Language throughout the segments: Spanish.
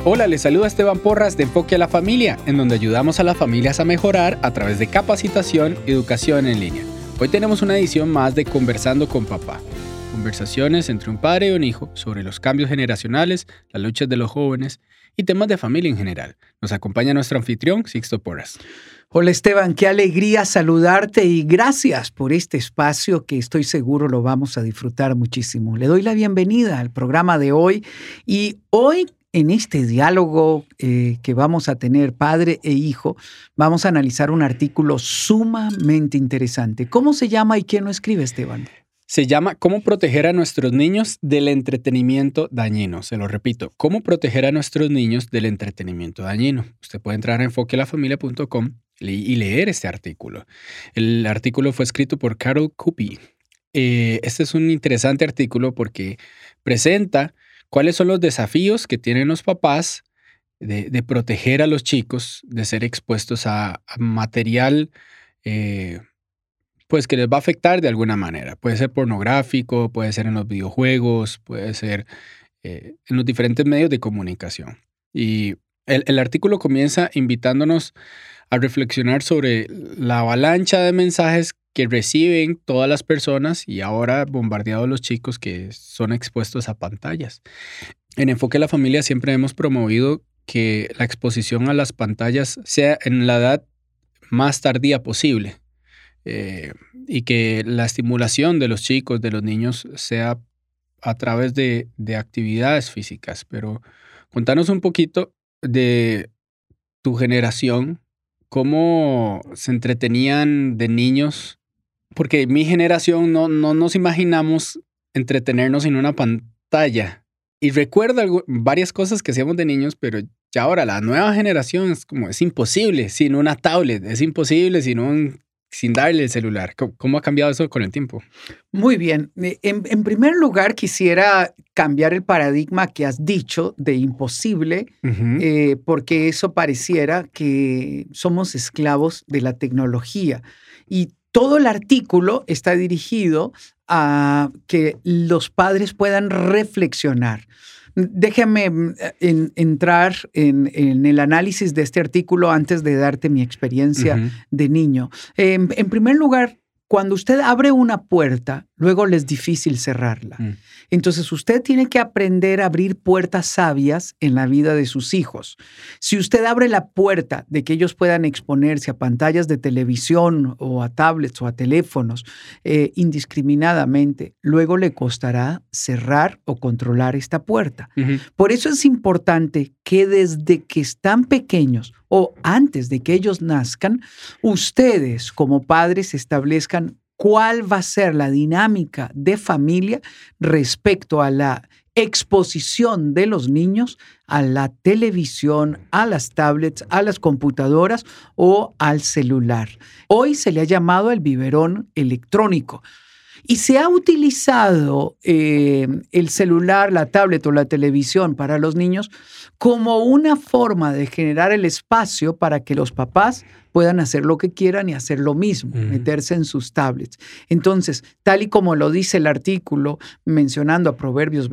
Hola, les saluda Esteban Porras de Enfoque a la Familia, en donde ayudamos a las familias a mejorar a través de capacitación y educación en línea. Hoy tenemos una edición más de Conversando con Papá. Conversaciones entre un padre y un hijo sobre los cambios generacionales, las luchas de los jóvenes y temas de familia en general. Nos acompaña nuestro anfitrión, Sixto Porras. Hola Esteban, qué alegría saludarte y gracias por este espacio que estoy seguro lo vamos a disfrutar muchísimo. Le doy la bienvenida al programa de hoy y hoy en este diálogo que vamos a tener padre e hijo, vamos a analizar un artículo sumamente interesante. ¿Cómo se llama y quién lo escribe, Esteban? Se llama ¿Cómo proteger a nuestros niños del entretenimiento dañino? Se lo repito, ¿cómo proteger a nuestros niños del entretenimiento dañino? Usted puede entrar a enfoquelafamilia.com y leer este artículo. El artículo fue escrito por Carol Kupi. Este es un interesante artículo porque presenta cuáles son los desafíos que tienen los papás de proteger a los chicos de ser expuestos a material pues que les va a afectar de alguna manera. Puede ser pornográfico, puede ser en los videojuegos, puede ser en los diferentes medios de comunicación. Y el artículo comienza invitándonos a reflexionar sobre la avalancha de mensajes que reciben todas las personas y ahora bombardeados los chicos que son expuestos a pantallas. En Enfoque a la Familia siempre hemos promovido que la exposición a las pantallas sea en la edad más tardía posible. Y que la estimulación de los chicos, de los niños, sea a través de actividades físicas. Pero contanos un poquito de tu generación, cómo se entretenían de niños, porque en mi generación no nos imaginamos entretenernos en una pantalla. Y recuerdo varias cosas que hacíamos de niños, pero ya ahora la nueva generación es imposible sin una tablet, es imposible sin darle el celular. ¿Cómo ha cambiado eso con el tiempo? Muy bien. En primer lugar, quisiera cambiar el paradigma que has dicho de imposible, porque eso pareciera que somos esclavos de la tecnología. Y todo el artículo está dirigido a que los padres puedan reflexionar. Déjame entrar en el análisis de este artículo antes de darte mi experiencia de niño. En primer lugar, cuando usted abre una puerta, luego le es difícil cerrarla. Entonces, usted tiene que aprender a abrir puertas sabias en la vida de sus hijos. Si usted abre la puerta de que ellos puedan exponerse a pantallas de televisión o a tablets o a teléfonos indiscriminadamente, luego le costará cerrar o controlar esta puerta. Por eso es importante que desde que están pequeños o antes de que ellos nazcan, ustedes como padres establezcan cuál va a ser la dinámica de familia respecto a la exposición de los niños a la televisión, a las tablets, a las computadoras o al celular. Hoy se le ha llamado el biberón electrónico. Y se ha utilizado el celular, la tablet o la televisión para los niños como una forma de generar el espacio para que los papás puedan hacer lo que quieran y hacer lo mismo, meterse en sus tablets. Entonces, tal y como lo dice el artículo, mencionando a Proverbios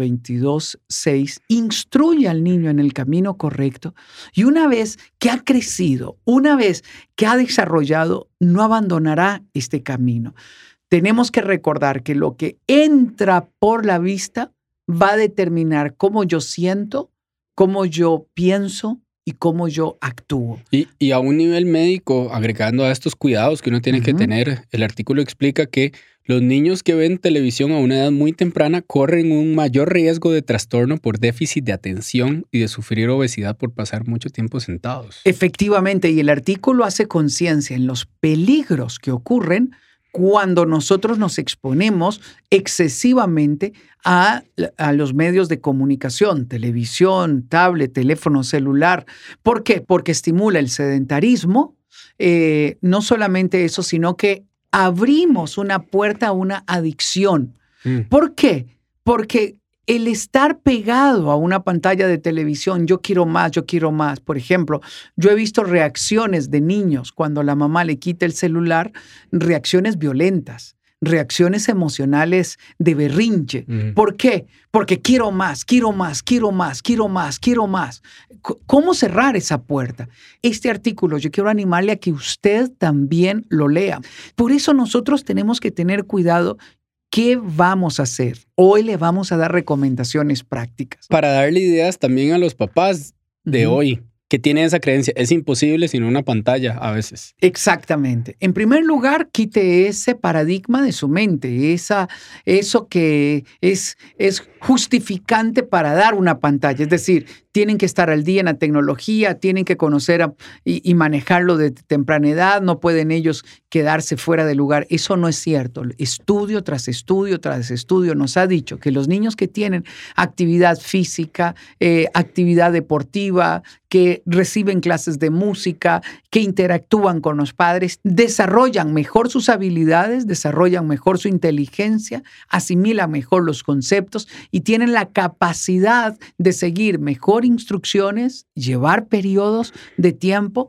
22:6, instruye al niño en el camino correcto y una vez que ha crecido, una vez que ha desarrollado, no abandonará este camino. Tenemos que recordar que lo que entra por la vista va a determinar cómo yo siento, cómo yo pienso y cómo yo actúo. Y a un nivel médico, agregando a estos cuidados que uno tiene que tener, el artículo explica que los niños que ven televisión a una edad muy temprana corren un mayor riesgo de trastorno por déficit de atención y de sufrir obesidad por pasar mucho tiempo sentados. Efectivamente, y el artículo hace conciencia en los peligros que ocurren cuando nosotros nos exponemos excesivamente a los medios de comunicación, televisión, tablet, teléfono celular. ¿Por qué? Porque estimula el sedentarismo. No solamente eso, sino que abrimos una puerta a una adicción. ¿Por qué? Porque el estar pegado a una pantalla de televisión, yo quiero más. Por ejemplo, yo he visto reacciones de niños cuando la mamá le quita el celular, reacciones violentas, reacciones emocionales de berrinche. ¿Por qué? Porque quiero más, quiero más, quiero más, quiero más, quiero más. ¿Cómo cerrar esa puerta? Este artículo yo quiero animarle a que usted también lo lea. Por eso nosotros tenemos que tener cuidado. ¿Qué vamos a hacer? Hoy le vamos a dar recomendaciones prácticas. Para darle ideas también a los papás de hoy que tienen esa creencia. Es imposible sin una pantalla a veces. Exactamente. En primer lugar, quite ese paradigma de su mente, eso que es justificante para dar una pantalla. Es decir, tienen que estar al día en la tecnología, tienen que conocer y manejarlo de temprana edad, no pueden ellos quedarse fuera de lugar. Eso no es cierto. Estudio tras estudio tras estudio nos ha dicho que los niños que tienen actividad física, actividad deportiva, que reciben clases de música, que interactúan con los padres, desarrollan mejor sus habilidades, desarrollan mejor su inteligencia, asimilan mejor los conceptos y tienen la capacidad de seguir mejor instrucciones, llevar periodos de tiempo,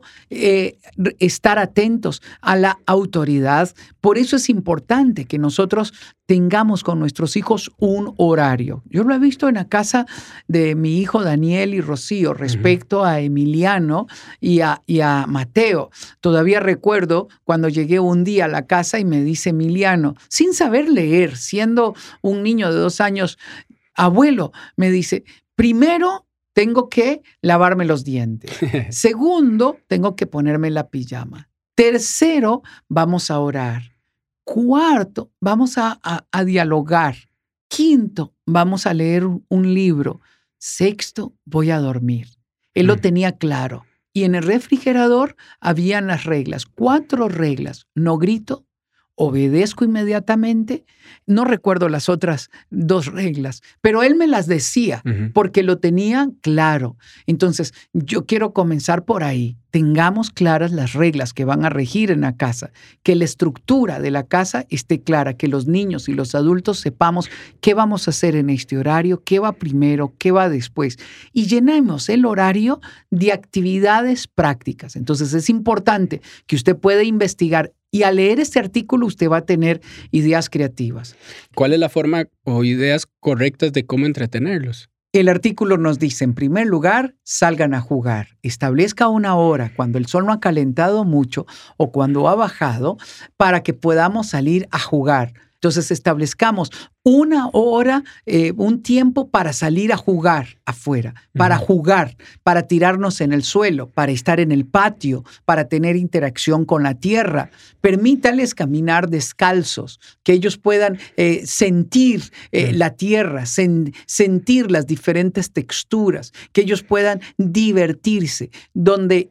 estar atentos a la autoridad. Por eso es importante que nosotros tengamos con nuestros hijos un horario. Yo lo he visto en la casa de mi hijo Daniel y Rocío respecto a Emiliano y a Mateo. Todavía recuerdo cuando llegué un día a la casa y me dice Emiliano, sin saber leer, siendo un niño de 2 años, abuelo, me dice, primero tengo que lavarme los dientes. Segundo, tengo que ponerme la pijama. Tercero, vamos a orar. Cuarto, vamos a dialogar. Quinto, vamos a leer un libro. Sexto, voy a dormir. Él lo tenía claro. Y en el refrigerador habían las reglas. 4 reglas. No grito, obedezco inmediatamente. No recuerdo las otras 2 reglas, pero él me las decía porque lo tenía claro. Entonces, yo quiero comenzar por ahí. Tengamos claras las reglas que van a regir en la casa, que la estructura de la casa esté clara, que los niños y los adultos sepamos qué vamos a hacer en este horario, qué va primero, qué va después. Y llenemos el horario de actividades prácticas. Entonces, es importante que usted pueda investigar y al leer este artículo usted va a tener ideas creativas. ¿Cuál es la forma o ideas correctas de cómo entretenerlos? El artículo nos dice, en primer lugar, salgan a jugar. Establezca una hora cuando el sol no ha calentado mucho o cuando ha bajado para que podamos salir a jugar. Entonces establezcamos una hora, un tiempo para salir a jugar afuera, para jugar, para tirarnos en el suelo, para estar en el patio, para tener interacción con la tierra. Permítales caminar descalzos, que ellos puedan sentir la tierra, sentir las diferentes texturas, que ellos puedan divertirse, donde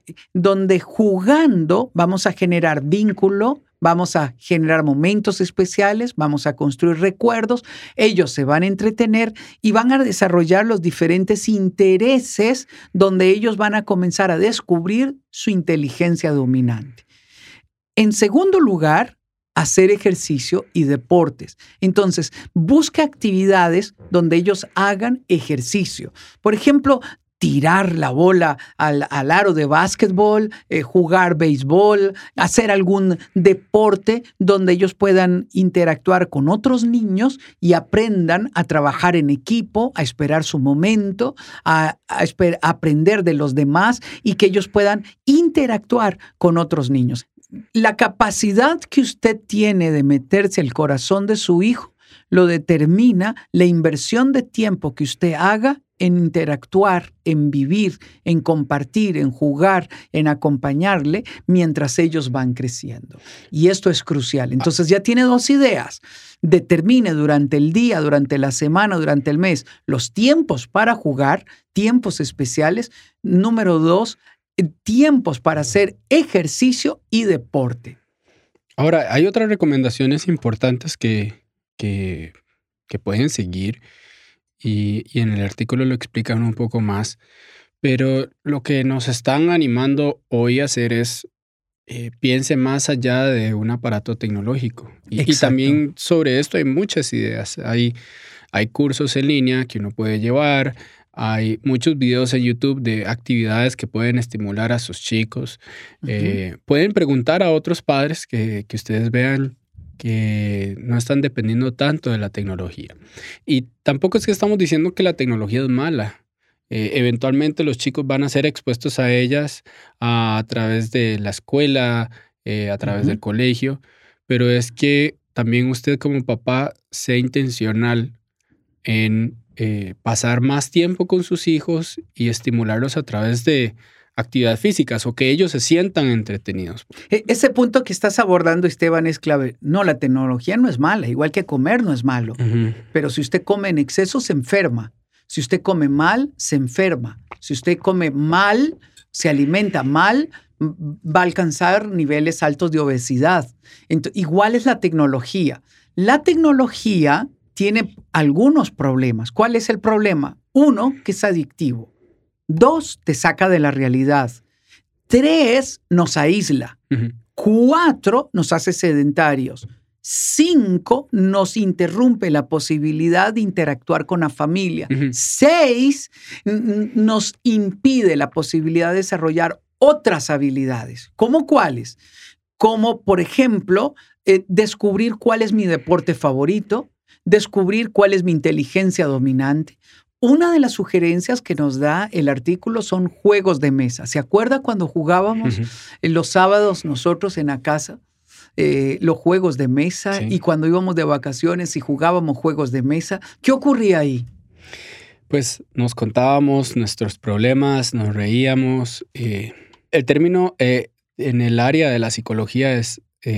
jugando vamos a generar vínculo, vamos a generar momentos especiales, vamos a construir recuerdos, ellos se van a entretener y van a desarrollar los diferentes intereses donde ellos van a comenzar a descubrir su inteligencia dominante. En segundo lugar, hacer ejercicio y deportes. Entonces, busca actividades donde ellos hagan ejercicio. Por ejemplo, tirar la bola al aro de básquetbol, jugar béisbol, hacer algún deporte donde ellos puedan interactuar con otros niños y aprendan a trabajar en equipo, a esperar su momento, a aprender de los demás y que ellos puedan interactuar con otros niños. La capacidad que usted tiene de meterse al corazón de su hijo lo determina la inversión de tiempo que usted haga en interactuar, en vivir, en compartir, en jugar, en acompañarle mientras ellos van creciendo. Y esto es crucial. Entonces ya tiene 2 ideas. Determine durante el día, durante la semana, durante el mes, los tiempos para jugar, tiempos especiales. Número 2, tiempos para hacer ejercicio y deporte. Ahora, hay otras recomendaciones importantes que pueden seguir y en el artículo lo explican un poco más, pero lo que nos están animando hoy a hacer es piense más allá de un aparato tecnológico. Y también sobre esto hay muchas ideas. Hay cursos en línea que uno puede llevar, hay muchos videos en YouTube de actividades que pueden estimular a sus chicos. Pueden preguntar a otros padres que ustedes vean que no están dependiendo tanto de la tecnología. Y tampoco es que estamos diciendo que la tecnología es mala. Eventualmente los chicos van a ser expuestos a ellas a través de la escuela, a través del colegio, pero es que también usted como papá sea intencional en pasar más tiempo con sus hijos y estimularlos a través de actividades físicas o que ellos se sientan entretenidos. Ese punto que estás abordando, Esteban, es clave. No, la tecnología no es mala, igual que comer no es malo, pero si usted come en exceso se enferma. Si usted come mal, se enferma. Si usted come mal, se alimenta mal, va a alcanzar niveles altos de obesidad. Entonces, igual es la tecnología. La tecnología tiene algunos problemas. ¿Cuál es el problema? 1, que es adictivo. 2, te saca de la realidad. 3, nos aísla. 4, nos hace sedentarios. 5, nos interrumpe la posibilidad de interactuar con la familia. 6, nos impide la posibilidad de desarrollar otras habilidades. ¿Cómo cuáles? Como, por ejemplo, descubrir cuál es mi deporte favorito, descubrir cuál es mi inteligencia dominante. Una de las sugerencias que nos da el artículo son juegos de mesa. ¿Se acuerda cuando jugábamos los sábados nosotros en la casa? Los juegos de mesa, y cuando íbamos de vacaciones y jugábamos juegos de mesa, ¿qué ocurría ahí? Pues nos contábamos nuestros problemas, nos reíamos. El término en el área de la psicología es,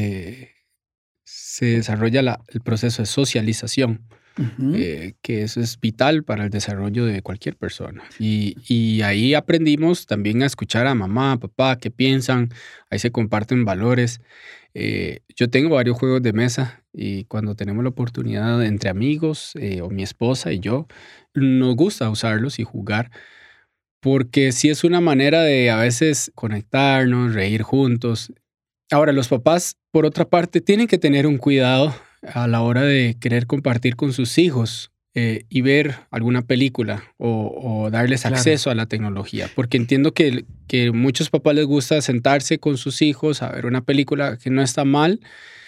se desarrolla el proceso de socialización, que eso es vital para el desarrollo de cualquier persona. Y ahí aprendimos también a escuchar a mamá, papá, qué piensan, ahí se comparten valores. Yo tengo varios juegos de mesa y cuando tenemos la oportunidad entre amigos o mi esposa y yo, nos gusta usarlos y jugar porque sí es una manera de a veces conectarnos, reír juntos. Ahora, los papás, por otra parte, tienen que tener un cuidado a la hora de querer compartir con sus hijos y ver alguna película o darles acceso a la tecnología. Porque entiendo que muchos papás les gusta sentarse con sus hijos a ver una película que no está mal.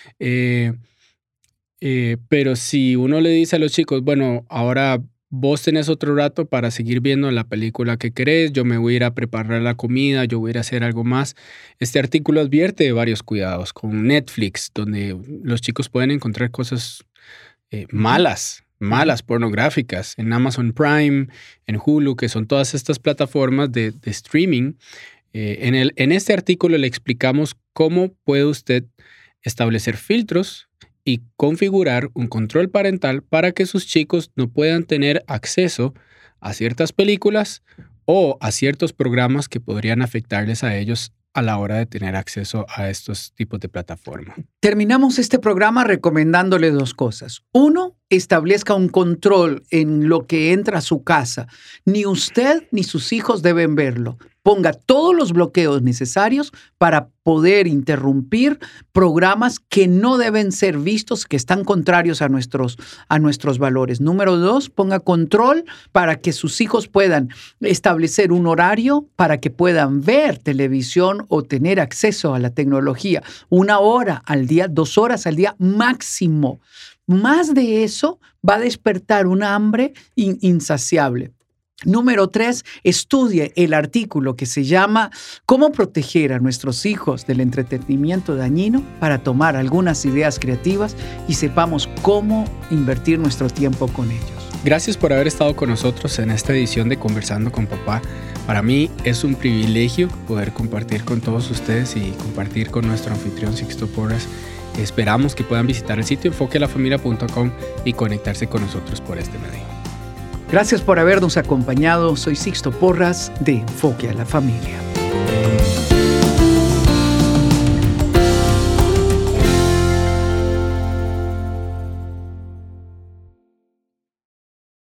Pero si uno le dice a los chicos, bueno, ahora vos tenés otro rato para seguir viendo la película que querés, yo me voy a ir a preparar la comida, yo voy a ir a hacer algo más. Este artículo advierte de varios cuidados con Netflix, donde los chicos pueden encontrar cosas malas, pornográficas, en Amazon Prime, en Hulu, que son todas estas plataformas de streaming. En este artículo le explicamos cómo puede usted establecer filtros y configurar un control parental para que sus chicos no puedan tener acceso a ciertas películas o a ciertos programas que podrían afectarles a ellos a la hora de tener acceso a estos tipos de plataformas. Terminamos este programa recomendándole 2 cosas. 1, establezca un control en lo que entra a su casa. Ni usted ni sus hijos deben verlo. Ponga todos los bloqueos necesarios para poder interrumpir programas que no deben ser vistos, que están contrarios a nuestros valores. Número 2, ponga control para que sus hijos puedan establecer un horario para que puedan ver televisión o tener acceso a la tecnología. 1 hora al día, 2 horas al día máximo. Más de eso va a despertar un hambre insaciable. Número 3, estudie el artículo que se llama ¿Cómo proteger a nuestros hijos del entretenimiento dañino? Para tomar algunas ideas creativas y sepamos cómo invertir nuestro tiempo con ellos. Gracias por haber estado con nosotros en esta edición de Conversando con Papá. Para mí es un privilegio poder compartir con todos ustedes y compartir con nuestro anfitrión Sixto Porras. Esperamos que puedan visitar el sitio enfoquealafamilia.com y conectarse con nosotros por este medio. Gracias por habernos acompañado. Soy Sixto Porras de Enfoque a la Familia.